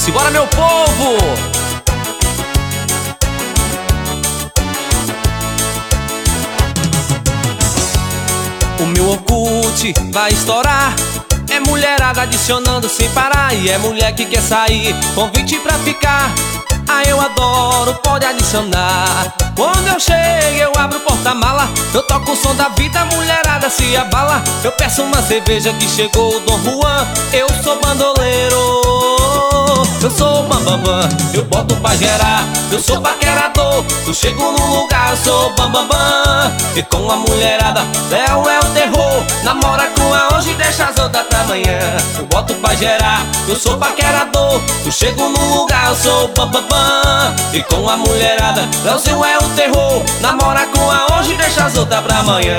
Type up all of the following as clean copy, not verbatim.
Simbora, meu povo! O meu Orkut vai estourar. É mulherada adicionando sem parar. E é mulher que quer sair, convite pra ficar. Ah, eu adoro, pode adicionar. Quando eu chego, eu abro o porta-mala. Eu toco o som da vida, a mulherada se abala. Eu peço uma cerveja que chegou o Dom Juan. Eu sou bandoleiro, eu sou o bambambam, eu boto pra gerar. Eu sou paquerador, eu chego num lugar, eu sou bambambam. E com a mulherada, Léo é o terror. Namora com a hoje, deixa as outras pra amanhã. Eu boto pra gerar, eu sou paquerador, eu chego num lugar, eu sou bambambam. E com a mulherada, Léozinho é o terror. Namora com a hoje, deixa as outras pra amanhã.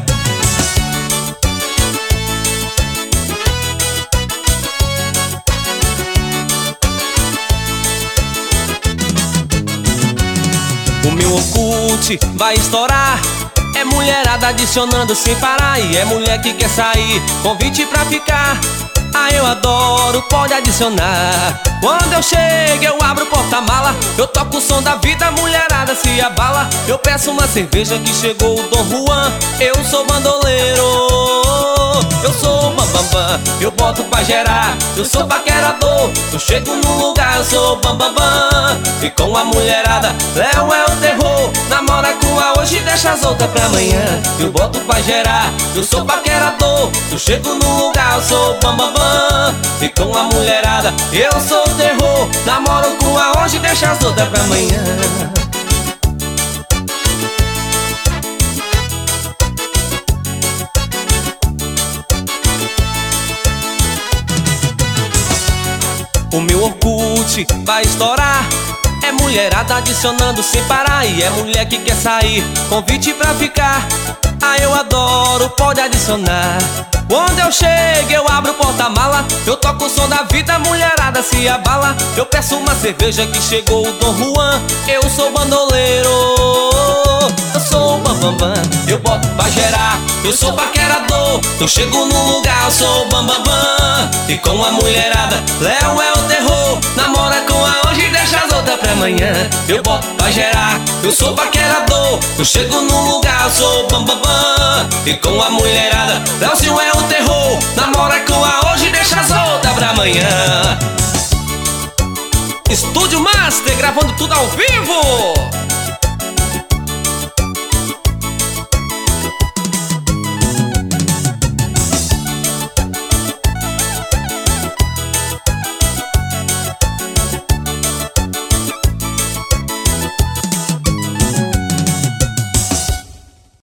O meu Orkut vai estourar. É mulherada adicionando sem parar. E é mulher que quer sair, convite pra ficar. Ah, eu adoro, pode adicionar. Quando eu chego, eu abro o porta-mala. Eu toco o som da vida, a mulherada se abala. Eu peço uma cerveja que chegou o Dom Juan. Eu sou bandoleiro, eu sou o bambambam, eu boto pra gerar. Eu sou paquerador, eu chego num lugar, eu sou bambambam. E com a mulherada, Léo é o terror. Namora com a hoje, deixa as outras pra amanhã. Eu boto pra gerar, eu sou paquerador, eu chego num lugar, eu sou bambambam. E com a mulherada, eu sou o terror. Namoro com a hoje, deixa as outras pra amanhã. O meu Orkut vai estourar. É mulherada adicionando sem parar. E é mulher que quer sair, convite pra ficar. Ah, eu adoro, pode adicionar. Quando eu chego, eu abro o porta-mala. Eu toco o som da vida, a mulherada se abala. Eu peço uma cerveja que chegou o Dom Juan. Eu sou bandoleiro, eu sou o bambambam, eu boto pra gerar. Eu sou paquerador, eu chego num lugar, eu sou o bambambam. E com a mulherada, Léo é o terror. Namora com a hoje, deixa as outras pra amanhã. Eu boto pra gerar, eu sou paquerador, eu chego num lugar, eu sou o bambambam. E com a mulherada, Léozinho é o terror. Namora com a hoje, deixa as outras pra amanhã. Estúdio Master, gravando tudo ao vivo.